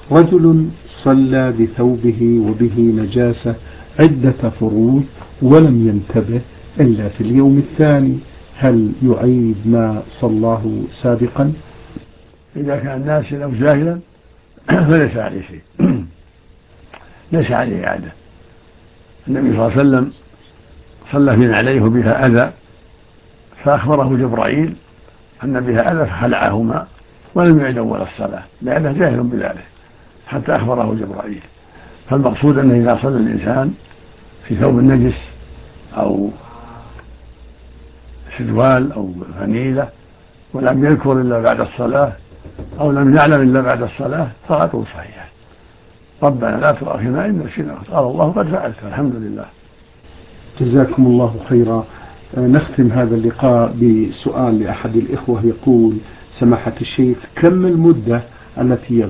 رجل صلى بثوبه وبه نجاسة عدة فروض ولم ينتبه إلا في اليوم الثاني، هل يعيد ما صلاه سابقا؟ إذا كان ناسيا أو جاهلا فليس عليه شيء، ليس عليه إعادة. النبي صلى الله عليه وسلم صلى في نعليه بها أذى فأخبره جبرائيل أن بها أذى فخلعهما ولم يعد أول الصلاة لأنه جاهل بذلك حتى أخبره جبرائيل. فالمقصود أنه إذا صلى الإنسان في ثوب النجس أو سروال أو فنيلة ولم يذكر إلا بعد الصلاة أو لم يعلم إلا بعد الصلاة صلاته صحيحة. ربنا لا تؤاخذنا إن نسينا قال الله قد فعلت الحمد لله. جزاكم الله خيرا. نختم هذا اللقاء بسؤال لأحد الإخوة يقول: سماحة الشيخ، كم المدة التي